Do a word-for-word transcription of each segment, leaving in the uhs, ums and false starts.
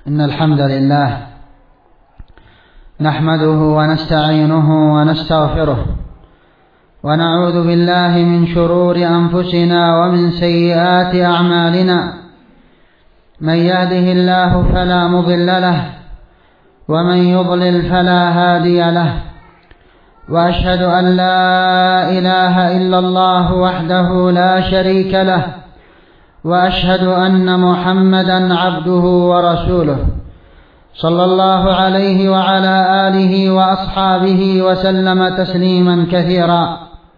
إن الحمد لله نحمده ونستعينه ونستغفره ونعوذ بالله من شرور أنفسنا ومن سيئات أعمالنا. من يهده الله فلا مضل له ومن يضلل فلا هادي له، وأشهد أن لا إله إلا الله وحده لا شريك له، وأشهد أن محمدا عبده ورسوله صلى الله عليه وعلى آله وأصحابه وسلم تسليما كثيرا.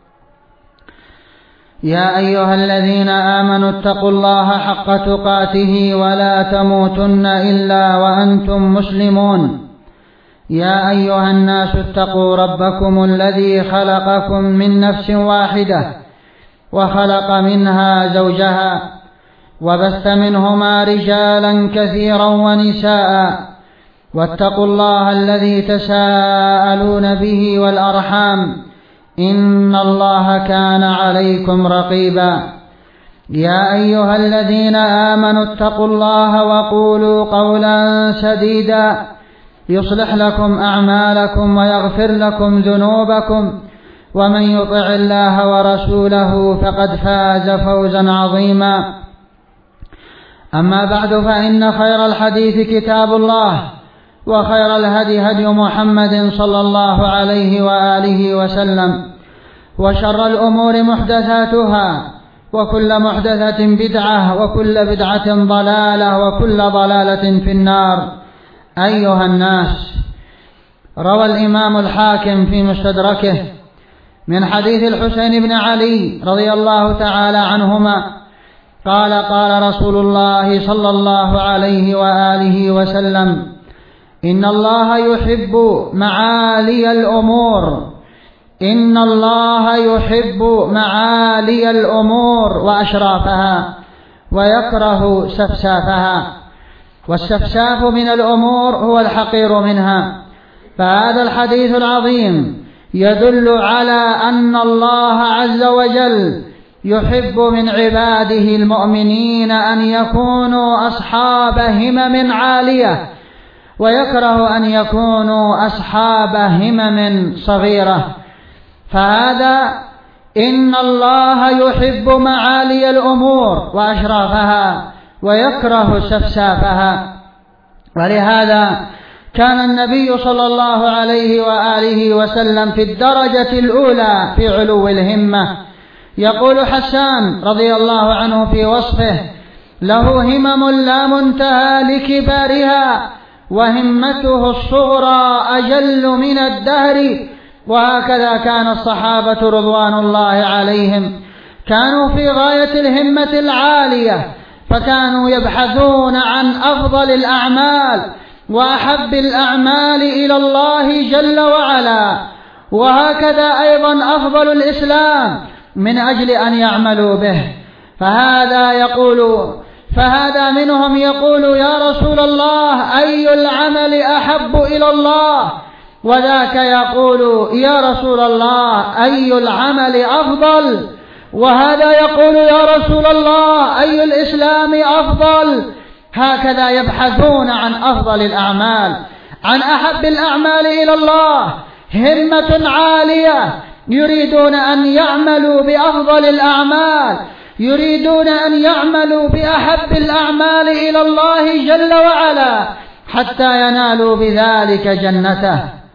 يا أيها الذين آمنوا اتقوا الله حق تقاته ولا تموتن إلا وأنتم مسلمون. يا أيها الناس اتقوا ربكم الذي خلقكم من نفس واحدة وخلق منها زوجها وبث منهما رجالا كثيرا ونساء، واتقوا الله الذي تساءلون به والأرحام إن الله كان عليكم رقيبا. يا أيها الذين آمنوا اتقوا الله وقولوا قولا سديدا يصلح لكم أعمالكم ويغفر لكم ذنوبكم، ومن يطع الله ورسوله فقد فاز فوزا عظيما. أما بعد، فإن خير الحديث كتاب الله، وخير الهدي هدي محمد صلى الله عليه وآله وسلم، وشر الأمور محدثاتها، وكل محدثة بدعة، وكل بدعة ضلالة، وكل ضلالة في النار. أيها الناس، روى الإمام الحاكم في مستدركه من حديث الحسين بن علي رضي الله تعالى عنهما قال: قال رسول الله صلى الله عليه وآله وسلم: إن الله يحب معالي الأمور إن الله يحب معالي الأمور وأشرافها، ويكره سفسافها. والسفساف من الأمور هو الحقير منها. فهذا الحديث العظيم يدل على أن الله عز وجل يحب من عباده المؤمنين أن يكونوا أصحاب همم عالية، ويكره أن يكونوا أصحاب همم صغيرة. فهذا إن الله يحب معالي الأمور وأشرافها، ويكره سفسافها. ولهذا كان النبي صلى الله عليه وآله وسلم في الدرجة الأولى في علو الهمة. يقول حسان رضي الله عنه في وصفه: له همم لا منتهى لكبارها، وهمته الصغرى أجل من الدهر. وهكذا كان الصحابة رضوان الله عليهم، كانوا في غاية الهمة العالية، فكانوا يبحثون عن أفضل الأعمال وأحب الأعمال إلى الله جل وعلا. وهكذا أيضا أفضل الإسلام من أجل أن يعملوا به. فهذا يقول فهذا منهم يقول: يا رسول الله، أي العمل أحب إلى الله؟ وذاك يقول: يا رسول الله، أي العمل أفضل؟ وهذا يقول: يا رسول الله، أي الإسلام أفضل؟ هكذا يبحثون عن أفضل الأعمال، عن أحب الأعمال إلى الله، همة عالية، يريدون أن يعملوا بأفضل الأعمال، يريدون أن يعملوا بأحب الأعمال إلى الله جل وعلا حتى ينالوا بذلك جنته.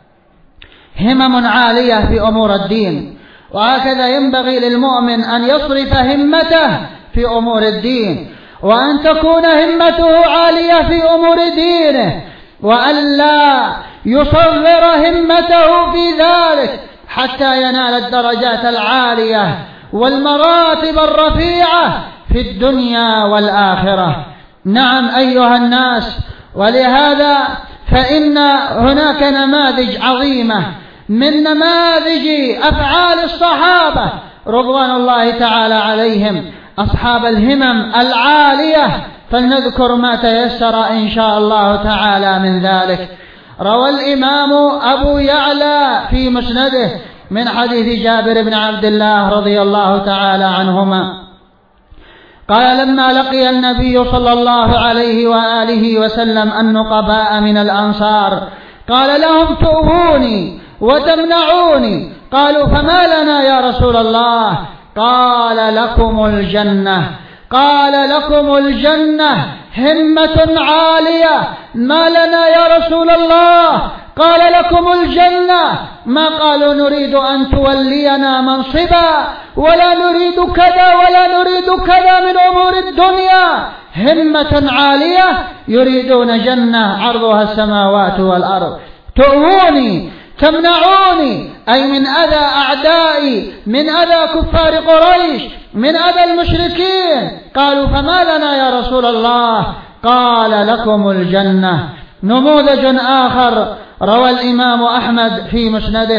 همم عالية في أمور الدين. وهكذا ينبغي للمؤمن أن يصرف همته في أمور الدين، وأن تكون همته عالية في أمور دينه، وأن لا يصغر همته في ذلك حتى ينال الدرجات العالية والمراتب الرفيعة في الدنيا والآخرة. نعم أيها الناس، ولهذا فإن هناك نماذج عظيمة من نماذج أفعال الصحابة رضوان الله تعالى عليهم، أصحاب الهمم العالية، فلنذكر ما تيسر إن شاء الله تعالى من ذلك. روى الإمام أبو يعلى في مسنده من حديث جابر بن عبد الله رضي الله تعالى عنهما قال لما لقي النبي صلى الله عليه وآله وسلم النقباء من الأنصار قال لهم تؤذوني وتمنعوني. قالوا فما لنا يا رسول الله؟ قال لكم الجنة، قال لكم الجنة، همة عالية. ما لنا يا رسول الله؟ قال لكم الجنة. ما قالوا نريد أن تولينا منصبا ولا نريد كذا ولا نريد كذا من أمور الدنيا، همة عالية يريدون جنة عرضها السماوات والأرض. تؤذوني تمنعوني أي من أذى أعدائي، من أذى كفار قريش، من أذى المشركين. قالوا فما لنا يا رسول الله؟ قال لكم الجنة. نموذج آخر روى الإمام أحمد في مسنده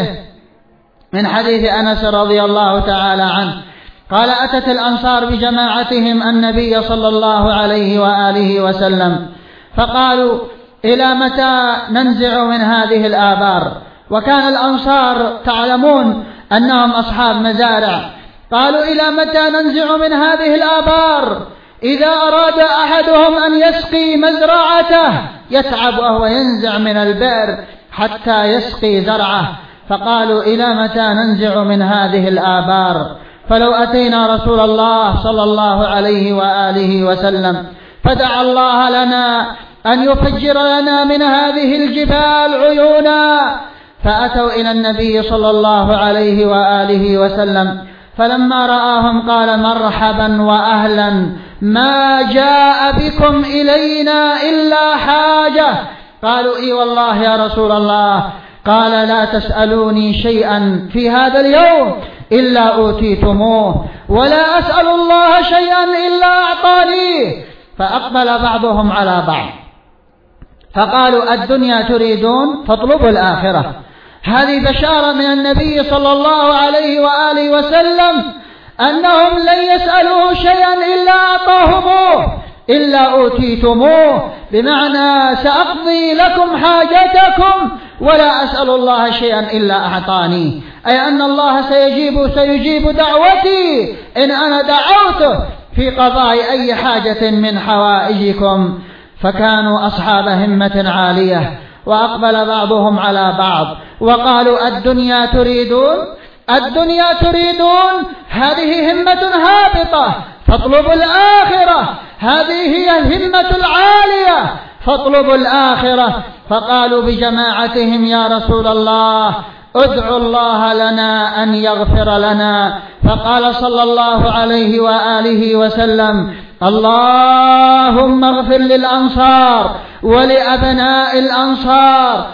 من حديث أنس رضي الله تعالى عنه قال أتت الأنصار بجماعتهم النبي صلى الله عليه وآله وسلم فقالوا إلى متى ننزع من هذه الآبار؟ وكان الأنصار تعلمون أنهم أصحاب مزارع. قالوا إلى متى ننزع من هذه الآبار؟ إذا أراد أحدهم أن يسقي مزرعته يتعب وهو ينزع من البئر حتى يسقي زرعه. فقالوا إلى متى ننزع من هذه الآبار؟ فلو أتينا رسول الله صلى الله عليه وآله وسلم فدعا الله لنا أن يفجر لنا من هذه الجبال عيونا. فأتوا إلى النبي صلى الله عليه وآله وسلم فلما رآهم قال مرحبا وأهلا، ما جاء بكم إلينا إلا حاجة. قالوا إي والله يا رسول الله. قال لا تسألوني شيئا في هذا اليوم إلا أوتيتموه ولا أسأل الله شيئا إلا أعطانيه. فأقبل بعضهم على بعض فقالوا الدنيا تريدون فاطلبوا الآخرة. هذه بشارة من النبي صلى الله عليه وآله وسلم أنهم لن يسألوه شيئا إلا أعطاهموه إلا أوتيتموه، بمعنى سأقضي لكم حاجتكم ولا أسأل الله شيئا إلا أعطاني، أي أن الله سيجيب سيجيب دعوتي إن أنا دعوته في قضاء أي حاجة من حوائجكم. فكانوا أصحاب همة عالية. وأقبل بعضهم على بعض وقالوا الدنيا تريدون الدنيا تريدون هذه همة هابطة فاطلبوا الآخرة، هذه هي الهمة العالية فاطلبوا الآخرة. فقالوا بجماعتهم يا رسول الله ادعوا الله لنا أن يغفر لنا. فقال صلى الله عليه وآله وسلم اللهم اغفر للأنصار ولأبناء الأنصار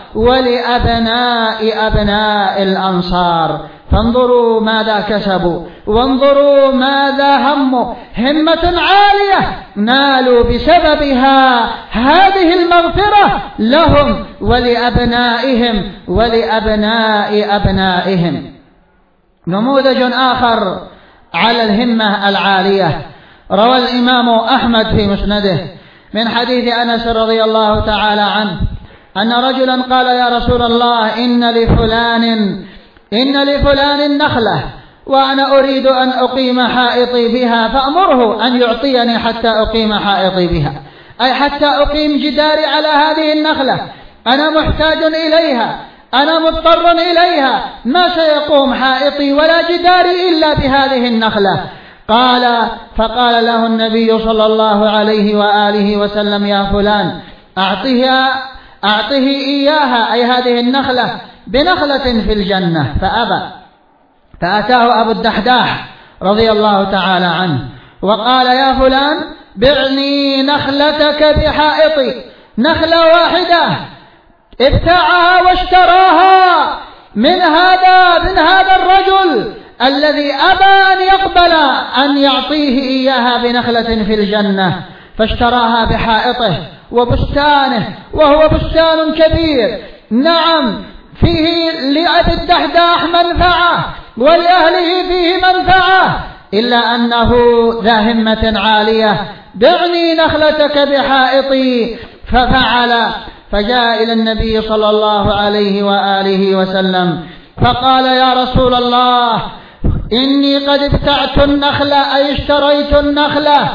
ولأبناء أبناء الأنصار. فانظروا ماذا كسبوا وانظروا ماذا هموا، همة عالية نالوا بسببها هذه المغفرة لهم ولأبنائهم ولأبناء أبنائهم. نموذج آخر على الهمة العالية روى الإمام أحمد في مسنده من حديث أنس رضي الله تعالى عنه أن رجلا قال يا رسول الله إن لفلان إن لفلان نخلة وأنا أريد أن أقيم حائطي بها فأمره أن يعطيني حتى أقيم حائطي بها، أي حتى أقيم جداري على هذه النخلة، أنا محتاج إليها، أنا مضطر إليها، ما سيقوم حائطي ولا جداري إلا بهذه النخلة. قال فقال له النبي صلى الله عليه وآله وسلم يا فلان أعطيها أعطه إياها، أي هذه النخلة بنخلة في الجنة. فأبى. فأتاه أبو الدحداح رضي الله تعالى عنه وقال يا فلان بعني نخلتك بحائطي، نخلة واحدة ابتاعها واشتراها من هذا من هذا الرجل الذي أبى أن يقبل أن يعطيه إياها بنخلة في الجنة، فاشتراها بحائطه وبستانه، وهو بستان كبير نعم فيه لأبي الدحداح منفعة ولأهله فيه منفعة، إلا أنه ذا همة عالية. دعني نخلتك بحائطي. ففعل. فجاء إلى النبي صلى الله عليه وآله وسلم فقال يا رسول الله إني قد ابتعت النخلة أي اشتريت النخلة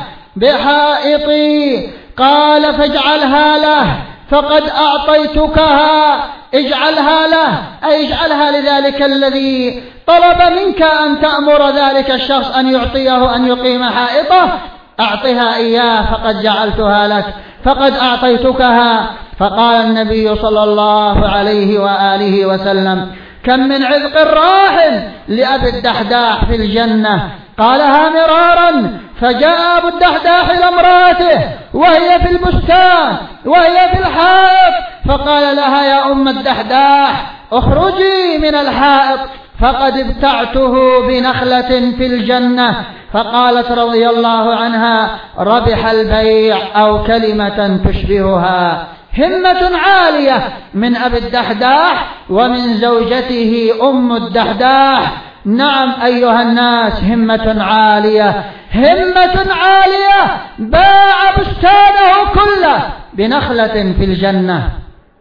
بحائطي. قال فاجعلها له فقد أعطيتكها. اجعلها له أي اجعلها لذلك الذي طلب منك أن تأمر ذلك الشخص أن يعطيه أن يقيم حائطه، أعطها إياه فقد جعلتها لك فقد أعطيتكها. فقال النبي صلى الله عليه وآله وسلم: كم من عذق راح لأبي الدحداح في الجنة. قالها مرارا. فجاء أبو الدحداح إلى امرأته وهي في البستان وهي في الحائط، فقال لها: يا أم الدحداح اخرجي من الحائط فقد ابتعته بنخلة في الجنة. فقالت رضي الله عنها: ربح البيع أو كلمة تشبهها. همة عالية من أبي الدحداح ومن زوجته أم الدحداح. نعم أيها الناس، همة عالية، همة عالية، باع بستانه كله بنخلة في الجنة.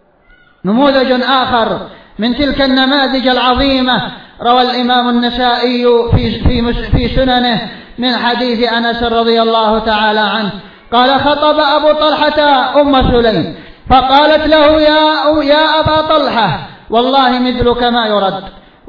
نموذج آخر من تلك النماذج العظيمة روى الإمام النسائي في, في, في سننه من حديث أنس رضي الله تعالى عنه قال: خطب أبو طلحة أم سليم فقالت له: يا, يا أبا طلحة والله مثلك ما يرد،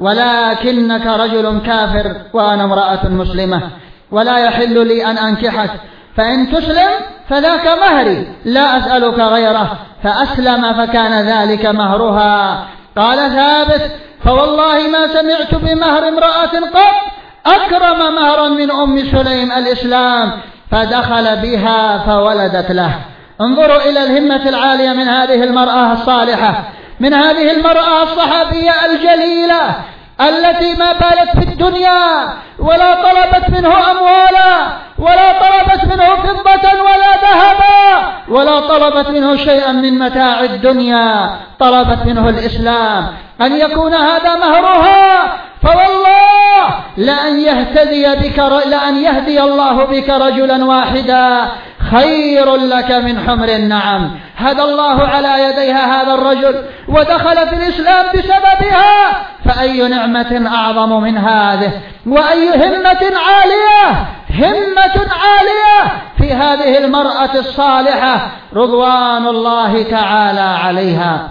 ولكنك رجل كافر وأنا امرأة مسلمة، ولا يحل لي أن أنكحك، فإن تسلم فذاك مهري لا أسألك غيره. فأسلم فكان ذلك مهرها. قال ثابت: فوالله ما سمعت بمهر امرأة قط أكرم مهرا من أم سليم الإسلام، فدخل بها فولدت له. انظروا إلى الهمة العالية من هذه المرأة الصالحة، من هذه المرأة الصحابية الجليلة التي ما بالت في الدنيا ولا طلبت منه أموالا ولا طلبت منه فضة ولا ذهبا ولا طلبت منه شيئا من متاع الدنيا، طلبت منه الإسلام، أن يكون هذا مهرها. فوالله لأن يهتدي بك لأن يهدي الله بك رجلا واحدا خير لك من حمر النعم. هدى الله على يديها هذا الرجل ودخل في الإسلام بسببها، فأي نعمة أعظم من هذه، وأي همة عالية، همة عالية في هذه المرأة الصالحة رضوان الله تعالى عليها.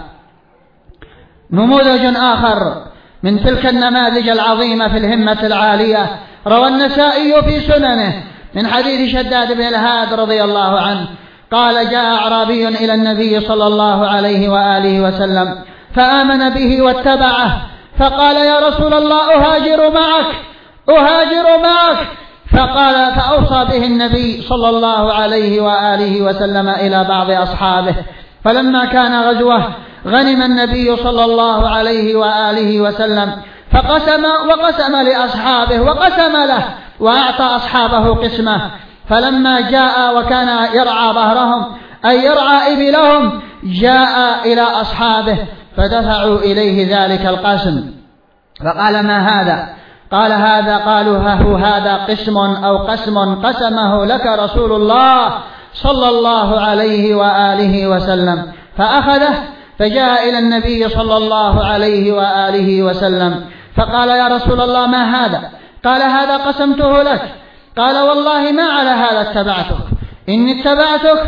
نموذج آخر من تلك النماذج العظيمة في الهمة العالية روى النسائي في سننه من حديث شداد بن الهاد رضي الله عنه قال: جاء أعرابي إلى النبي صلى الله عليه وآله وسلم فآمن به واتبعه، فقال: يا رسول الله أهاجر معك أهاجر معك فقال فأوصى به النبي صلى الله عليه وآله وسلم إلى بعض أصحابه. فلما كان غزوه غنم النبي صلى الله عليه وآله وسلم فقسم وقسم لأصحابه وقسم له وأعطى أصحابه قسمه. فلما جاء وكان يرعى ظهرهم أي يرعى إبلهم جاء إلى أصحابه فدفعوا إليه ذلك القسم، فقال: ما هذا؟ قال: هذا. قالوا: هو هذا قسم أو قسم قسمه لك رسول الله صلى الله عليه وآله وسلم. فأخذه فجاء إلى النبي صلى الله عليه وآله وسلم فقال: يا رسول الله ما هذا؟ قال: هذا قسمته لك. قال: والله ما على هذا اتبعتك، إني اتبعتك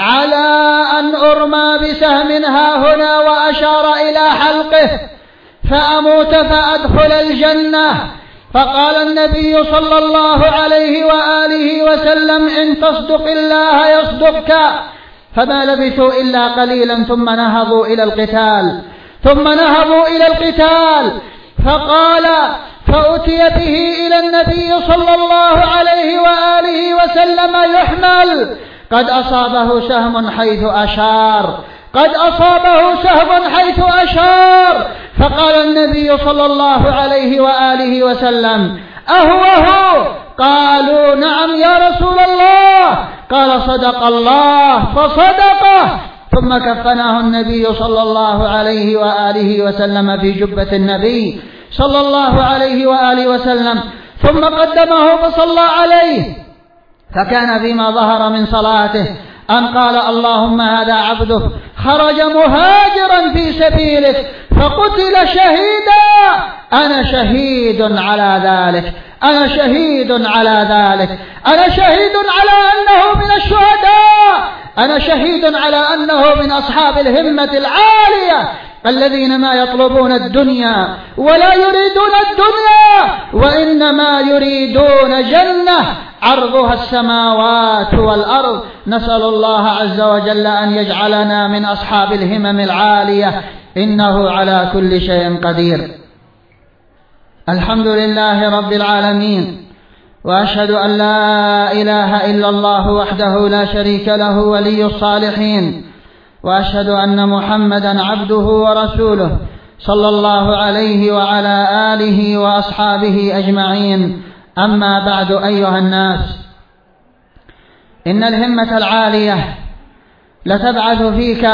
على أن أرمى بسهم ها هنا، وأشار إلى حلقه، فأموت فأدخل الجنة. فقال النبي صلى الله عليه وآله وسلم: إن تصدق الله يصدقك. فما لبثوا إلا قليلا ثم نهضوا إلى القتال ثم نهضوا إلى القتال فقال: فأتي به إلى النبي صلى الله عليه وآله وسلم يحمل، قد أصابه سهم حيث أشار قد أصابه سهم حيث أشار. فقال النبي صلى الله عليه وآله وسلم: أهو هو؟ قالوا: نعم يا رسول الله. قال: صدق الله فصدقه. ثم كفناه النبي صلى الله عليه وآله وسلم في جبة النبي صلى الله عليه وآله وسلم، ثم قدمه فصلى عليه. فكان فيما ظهر من صلاته أن قال: اللهم هذا عبدك خرج مهاجرا في سبيلك فقتل شهيدا، أنا شهيد على ذلك أنا شهيد على ذلك، أنا شهيد على أنه من الشهداء، أنا شهيد على أنه من أصحاب الهمة العالية الذين ما يطلبون الدنيا ولا يريدون الدنيا، وإنما يريدون جنة عرضها السماوات والأرض. نسأل الله عز وجل أن يجعلنا من أصحاب الهمم العالية، إنه على كل شيء قدير. الحمد لله رب العالمين، وأشهد أن لا إله إلا الله وحده لا شريك له ولي الصالحين، وأشهد أن محمدا عبده ورسوله صلى الله عليه وعلى آله وأصحابه أجمعين. أما بعد، أيها الناس، إن الهمة العالية لتبعث فيك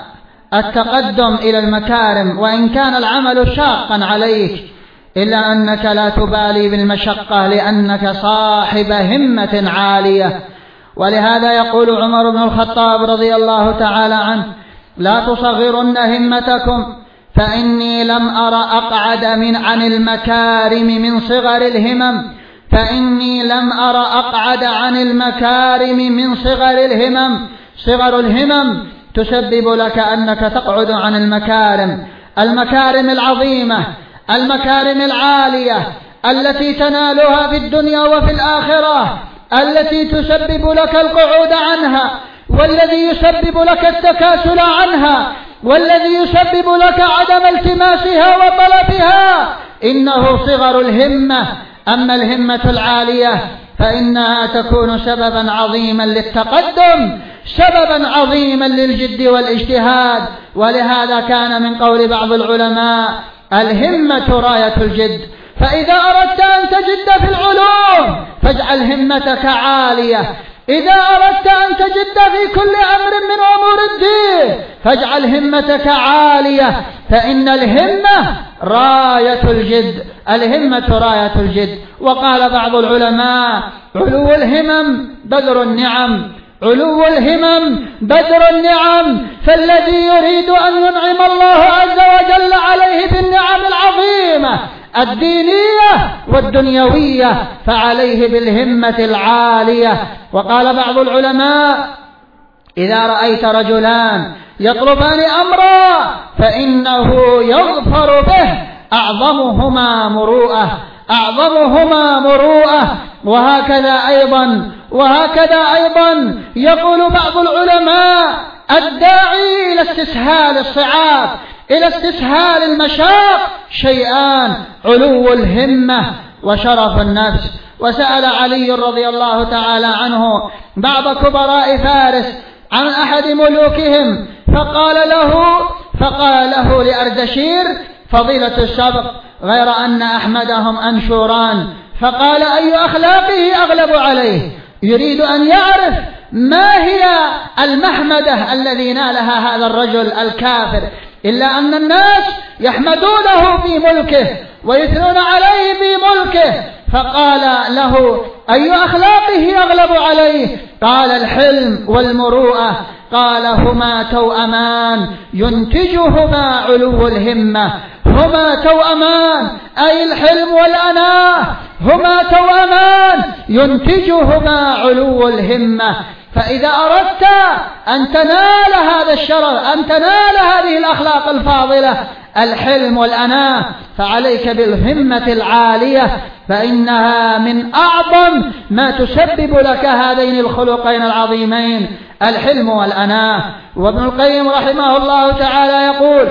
التقدم إلى المكارم، وإن كان العمل شاقا عليك إلا أنك لا تبالي بالمشقة لأنك صاحب همة عالية. ولهذا يقول عمر بن الخطاب رضي الله تعالى عنه: لا تصغرن همتكم فإني لم أر أقعد من عن المكارم من صغر الهمم فإني لم أر أقعد عن المكارم من صغر الهمم. صغر الهمم تسبب لك أنك تقعد عن المكارم، المكارم العظيمة، المكارم العالية التي تنالها في الدنيا وفي الآخرة، التي تسبب لك القعود عنها، والذي يسبب لك التكاسل عنها، والذي يسبب لك عدم التماسها وطلبها، إنه صغر الهمة. أما الهمة العالية فإنها تكون سببا عظيما للتقدم، سببا عظيما للجد والاجتهاد. ولهذا كان من قول بعض العلماء: الهمة راية الجد، فإذا أردت أن تجد في العلوم فاجعل همتك عالية، إذا أردت أن تجد في كل أمر من أمور الدين فاجعل همتك عالية، فإن الهمة راية الجد، الهمة راية الجد. وقال بعض العلماء: علو الهمم بدر النعم، علو الهمم بدر النعم، فالذي يريد أن ينعم الله عز وجل عليه بالنعم العظيمة الدينية والدنيوية فعليه بالهمة العالية. وقال بعض العلماء: إذا رأيت رجلان يطلبان أمرا فإنه يظفر به أعظمهما مروءة، أعظمهما مروءة. وهكذا أيضا وهكذا أيضا يقول بعض العلماء: الداعي إلى استسهال الصعاب، إلى استسهال المشاق شيئان: علو الهمة وشرف النفس. وسأل علي رضي الله تعالى عنه بعض كبراء فارس عن أحد ملوكهم فقال له فقال له لأردشير: فضيلة السبق، غير أن أحمدهم أنشوران. فقال: أي أخلاقه أغلب عليه؟ يريد أن يعرف ما هي المحمدة الذي نالها هذا الرجل الكافر، إلا أن الناس يحمدونه في ملكه ويثنون عليه في ملكه. فقال له: أي أخلاقه أغلب عليه؟ قال: الحلم والمروءة. قال: هما توأمان ينتجهما علو الهمة، هما توأمان أي الحلم والأناة، هما توأمان ينتجهما علو الهمة. فإذا أردت أن تنال هذا الشرف، أن تنال هذه الأخلاق الفاضلة الحلم والأناة، فعليك بالهمة العالية، فإنها من أعظم ما تسبب لك هذين الخلقين العظيمين الحلم والأناة. وابن القيم رحمه الله تعالى يقول: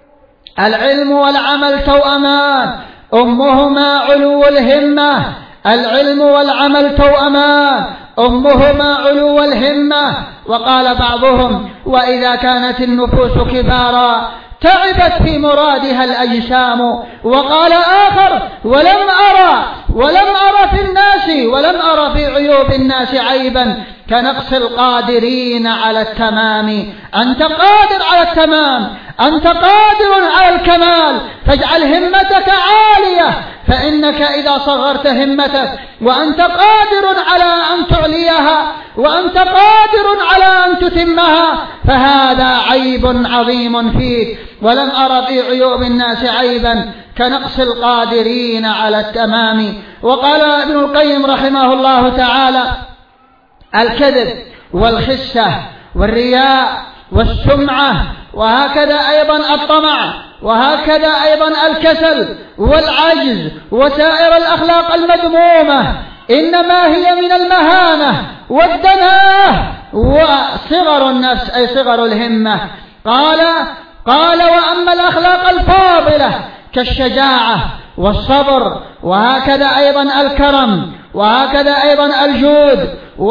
العلم والعمل توأمان أمهما علو الهمة، العلم والعمل توأمان أمهما علو الهمة. وقال بعضهم: وإذا كانت النفوس كبارا تعبت في مرادها الأجسام. وقال آخر: ولم أرى ولم أرى في الناس ولم أرى في عيوب الناس عيبا كنقص القادرين على التمام. أنت قادر على التمام، أنت قادر على الكمال، فاجعل همتك عالية، فإنك إذا صغرت همتك وأنت قادر على أن تعليها وأنت قادر على أن تتمها فهذا عيب عظيم فيك. ولم أرى في عيوب الناس عيبا كنقص القادرين على التمام. وقال ابن القيم رحمه الله تعالى: الكذب والخسة والرياء والسمعة، وهكذا أيضا الطمع، وهكذا أيضا الكسل والعجز وسائر الأخلاق المذمومة إنما هي من المهانة والدناءة وصغر النفس، أي صغر الهمة. قال قال وأما الأخلاق الفاضلة كالشجاعة والصبر، وهكذا أيضا الكرم، وهكذا أيضا الجود،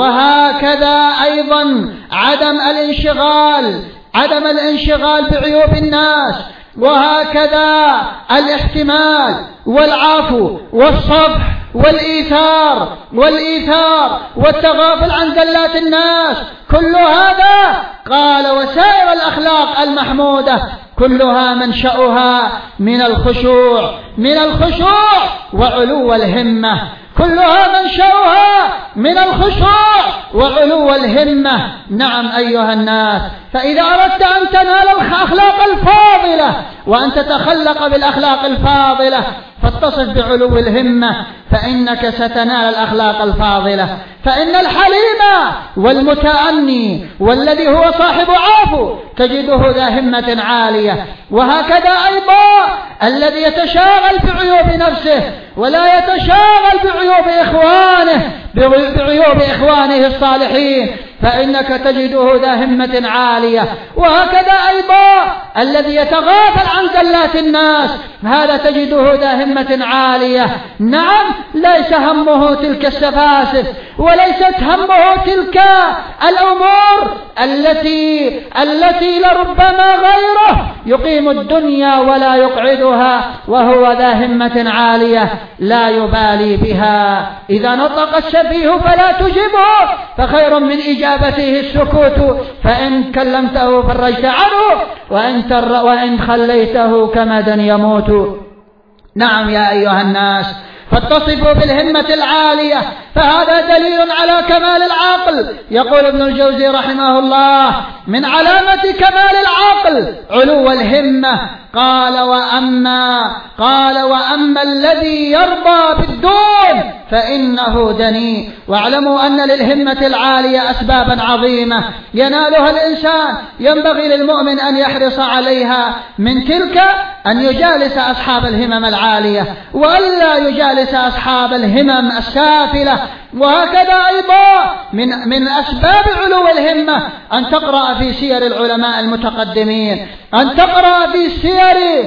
وهكذا أيضا عدم الانشغال عدم الانشغال بعيوب الناس، وهكذا الاحتمال والعفو والصفح والإيثار والإيثار والتغافل عن زلات الناس، كل هذا قال وسائر الأخلاق المحمودة كلها منشأها من الخشوع من الخشوع وعلو الهمة، كلها منشأها من الخشوع وعلو الهمة. نعم أيها الناس، فإذا أردت أن تنال الأخلاق الفاضلة وأن تتخلق بالأخلاق الفاضلة فاتصف بعلو الهمة، فإنك ستنال الأخلاق الفاضلة. فإن الحليم والمتأني والذي هو صاحب عفو تجده ذا همة عالية، وهكذا أيضا الذي يتشاغل بعيوب نفسه ولا يتشاغل بعيوب إخوانه بعيوب إخوانه الصالحين فإنك تجده ذا همة عالية. وهكذا أيضا الذي يتغافل عن زلات الناس هذا تجده ذا همة عالية. نعم، ليس همه تلك السفاسف وليست همه تلك الأمور التي التي لربما غيره يقيم الدنيا ولا يقعدها وهو ذا همة عالية لا يبالي بها. إذا نطق السفيه فلا تجبه فخير من إجابته السكوت، فإن كلمته فرجت عنه وإن, وإن خليته كمدا يموت. نعم يا أيها الناس، فاتصفوا بالهمة العالية، فهذا دليل على كمال العقل. يقول ابن الجوزي رحمه الله: من علامة كمال العقل علو الهمة. قال وأما قال وأما الذي يرضى بالدون فإنه دني. واعلموا أن للهمة العالية أسبابا عظيمة ينالها الإنسان، ينبغي للمؤمن أن يحرص عليها. من تلك أن يجالس أصحاب الهمم العالية وألا يجالس أصحاب الهمم السافلة. وهكذا أيضا من من أسباب علو الهمة أن تقرأ في سير العلماء المتقدمين، أن تقرأ في سير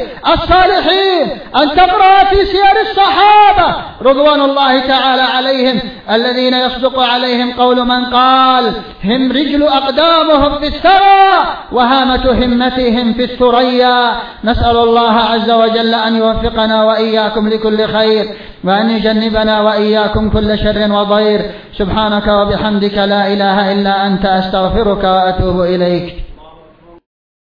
الصالحين، أن تقرأ في سير الصحابة رضوان الله تعالى عليهم الذين يصدق عليهم قول من قال: هم رجل أقدامهم في الثرى وهامة همتهم في الثريا. نسأل الله عز وجل أن يوفقنا وإياكم لكل خير، وأن يجنبنا وإياكم كل شر وضير. سبحانك وبحمدك لا إله إلا أنت، أستغفرك وأتوب إليك.